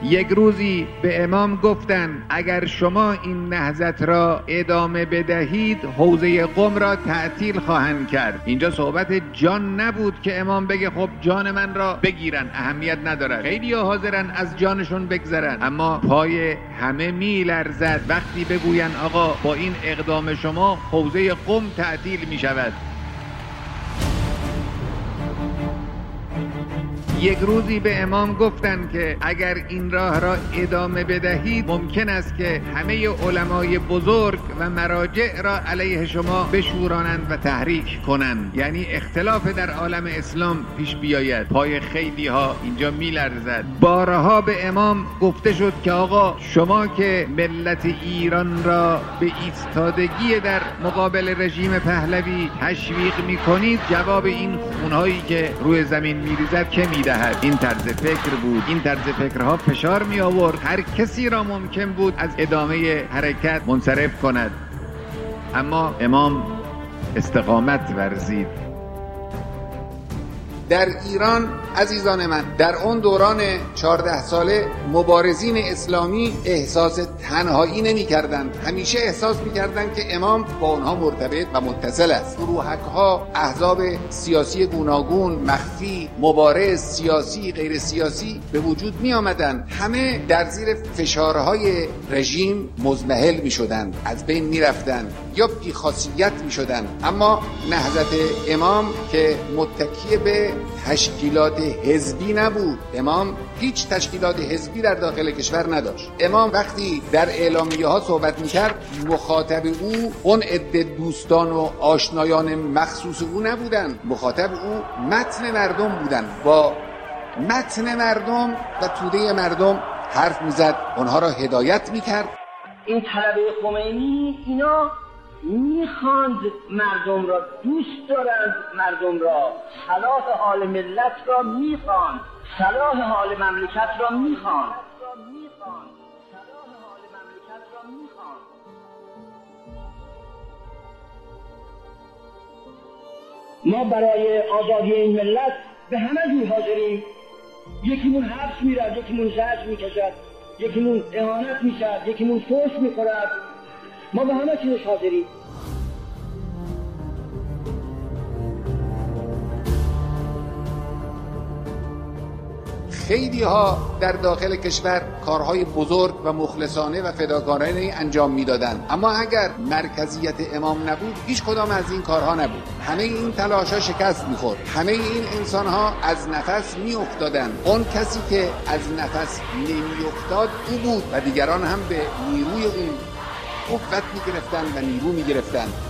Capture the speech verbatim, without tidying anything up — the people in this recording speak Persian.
یک روزی به امام گفتند اگر شما این نهضت را ادامه بدهید حوزه قم را تعطیل خواهند کرد. اینجا صحبت جان نبود که امام بگه خب جان من را بگیرن، اهمیت ندارد. خیلی ها حاضرن از جانشون بگذرن، اما پای همه می لرزد وقتی بگوین آقا با این اقدام شما حوزه قم تعطیل می شود. یک روزی به امام گفتند که اگر این راه را ادامه بدهید ممکن است که همه علمای بزرگ و مراجع را علیه شما بشورانند و تحریک کنند، یعنی اختلاف در عالم اسلام پیش بیاید. پای خیلی ها اینجا میلرزد. بارها به امام گفته شد که آقا شما که ملت ایران را به ایستادگی در مقابل رژیم پهلوی تشویق میکنید، جواب این خونهایی که روی زمین میریزد که میده. این طرز فکر بود. این طرز فکرها فشار می آورد هر کسی را ممکن بود از ادامه حرکت منصرف کند. اما امام استقامت ورزید. در ایران عزیزان من، در اون دوران چهارده ساله مبارزین اسلامی احساس تنهایی نمی کردند. همیشه احساس می کردند که امام با اونها مرتبط و متصل است. گروهک ها، احزاب سیاسی گوناگون، مخفی، مبارز، سیاسی، غیر سیاسی به وجود می آمدند. همه در زیر فشارهای رژیم مضمحل می شدند، از بین می رفتند یا بی‌خاصیت می شدند. اما نهضت امام که متکی به تشکیلات حزبی نبود، امام هیچ تشکیلات حزبی در داخل کشور نداشت. امام وقتی در اعلامیه ها صحبت میکرد مخاطب او اون عده دوستان و آشنایان مخصوص او نبودن، مخاطب او متن مردم بودن. با متن مردم و توده مردم حرف میزد، اونها را هدایت میکرد. این طلبه خمینی اینا میخواند مردم را، دوست دارند مردم را، صلاح حال ملت را میخواند، صلاح حال مملکت را میخواند. ما برای آزادی این ملت به همه جور حاضریم. یکیمون حبس میرد، یکیمون زجر میکشد، یکیمون اهانت میشد، یکیمون فحش میخورد. ما به همه چیزش حاضریم. خیلی ها در داخل کشور کارهای بزرگ و مخلصانه و فداکارانه انجام میدادند، اما اگر مرکزیت امام نبود هیچ کدام از این کارها نبود. همه این تلاش‌ها شکست می‌خورد. همه این انسان‌ها از نفس می‌افتادند. اون کسی که از نفس نمی‌افتاد او بود و دیگران هم به نیروی اون قوت می‌گرفتند و نیرو می‌گرفتند.